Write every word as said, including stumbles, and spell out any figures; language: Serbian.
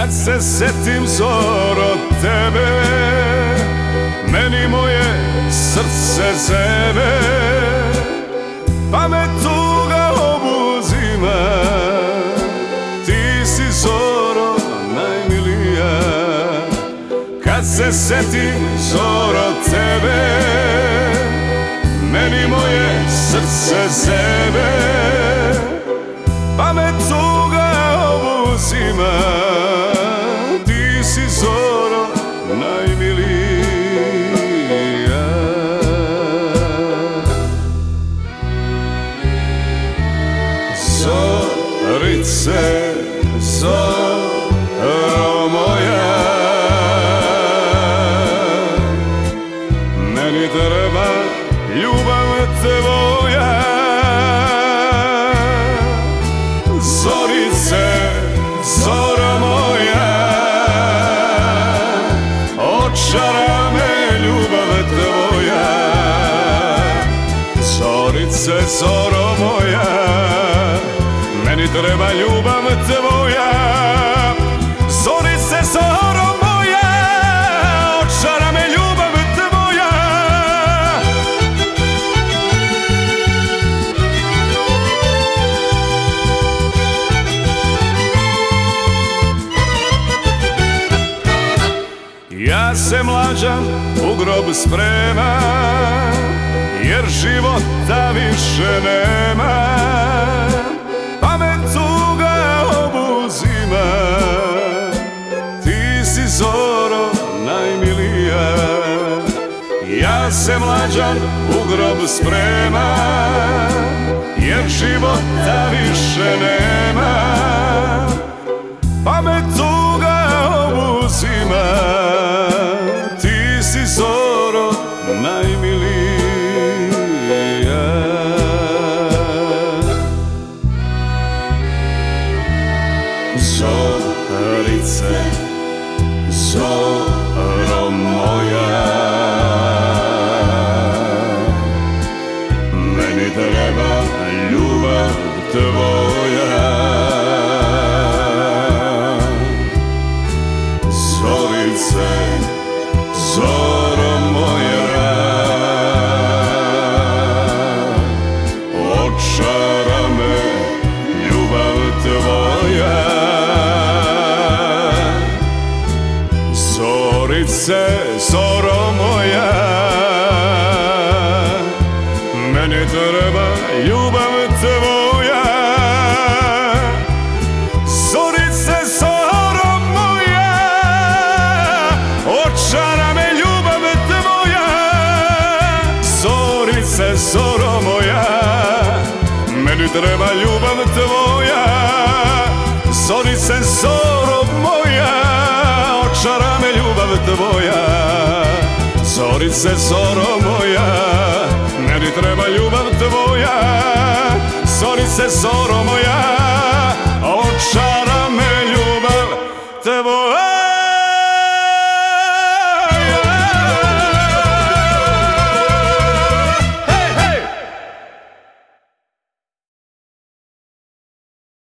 Kad se setim zoro tebe, meni moje srce zebe, pa me tuga obuzima. Ti si zoro najmilija. Kad se setim zoro tebe, meni moje srce zebe, pa me tuga obuzima. Ti si zoro najmilija. Zorice, zoro moja, meni treba ljubav tvoja. Zorice, zoro moja, očara me ljubav tvoja. Zorice, zoro moja, meni treba ljubav tvoja. Zorice, zoro moja, očara me ljubav tvoja. Ja se mlađan u grob spremam, jer života više nema, pa me tuga obuzima. Ti si zoro najmilija. Ja se mlađan u grob spremam, jer života više nema, pa me tuga obuzima. Ti si zoro najmilija. Zorice, zoro moja, meni treba ljubav tvoja. Zorice, zoro moja, očara me ljubav tvoja. Zorice, zoro moja, meni treba ljubav tvoja. Zorice, zoro moja, očara me ljubav tvoja. Zorice, zoro moja, meni treba ljubav tvoja. Zorice, zoro moja, očara me ljubav tvoja. Zorice, zoro moja, meni treba ljubav tvoja. Zorice, zoro moja,